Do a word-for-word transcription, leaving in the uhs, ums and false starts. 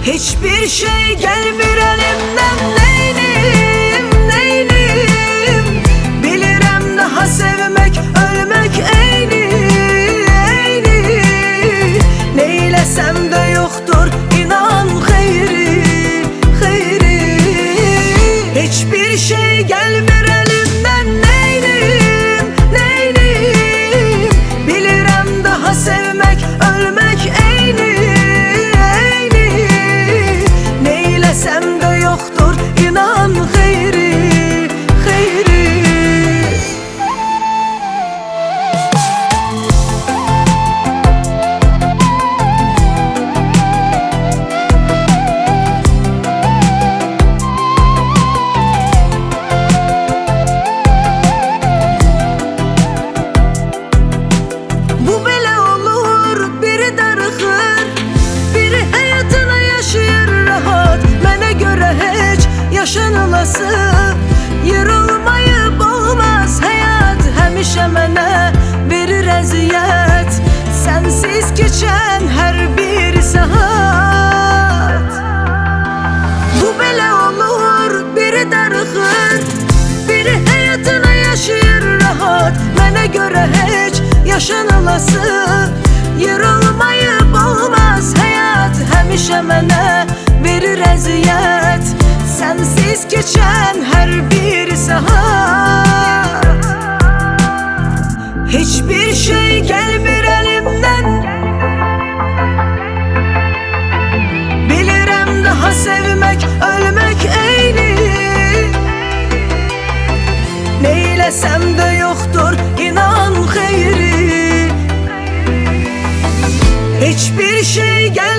Hiçbir şey gelmir elimden, neyleyim, neyleyim. Bilirəm daha sevmek, ölmek eyni, eyni. Neylesem de yoktur inan xeyri, xeyri. Hiçbir şey gelmir elimden, neyleyim, neyleyim. Bilirəm daha sevmek, ölmek eyni, sen de yoktur inan xeyri, xeyri. Bu belə olur, biri darıxır, biri həyatını yaşayır rahat. Mənə görə heç yaşanılası yırılmayıb olmaz həyat. Həmişə mənə verir əziyyət, sənsiz keçən hər bir saat. Bu belə olur, biri darıxır, biri həyatını yaşayır rahat. Mənə görə heç yaşanılası yırılmayıb olmaz həyat. Həmişə mənə verir əziyyət, sensiz geçen her bir saat. Hiçbir şey gelmir elimden, bilirəm daha sevmek, ölmek eyni. Neylesem de yoktur inan xeyri. Hiçbir şey gelmir